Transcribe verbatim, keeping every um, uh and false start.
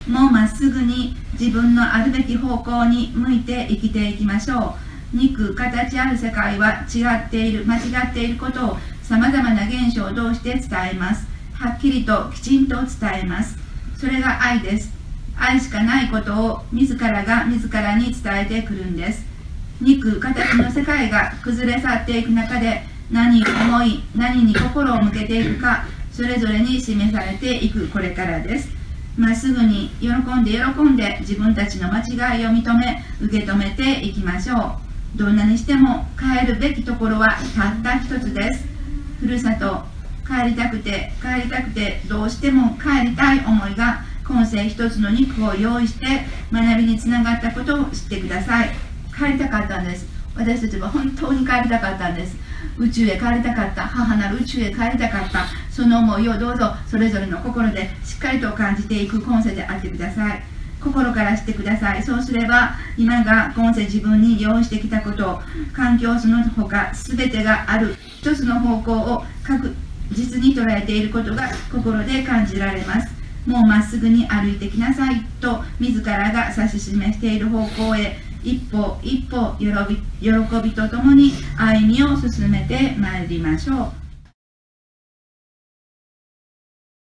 もうまっすぐに自分のあるべき方向に向いて生きていきましょう。肉、形ある世界は違っている、間違っていることをさまざまな現象を通して伝えます。はっきりときちんと伝えます。それが愛です。愛しかないことを自らが自らに伝えてくるんです。肉、形の世界が崩れ去っていく中で、何思い、何に心を向けていくか、それぞれに示されていくこれからです。まっすぐに喜んで喜んで自分たちの間違いを認め、受け止めていきましょう。どんなにしても帰るべきところはたった一つです。ふるさと、帰りたくて帰りたくてどうしても帰りたい思いが今世一つの肉を用意して学びにつながったことを知ってください。帰りたかったんです。私たちは本当に帰りたかったんです。宇宙へ帰りたかった、母なる宇宙へ帰りたかった、その思いをどうぞそれぞれの心でしっかりと感じていく今世であってください。心からしてください。そうすれば今が今世自分に用意してきたこと、環境その他全てがある一つの方向を確実に捉えていることが心で感じられます。もうまっすぐに歩いてきなさいと自らが指し示している方向へ一歩一歩喜び、喜びとともに歩みを進めてまいりましょう。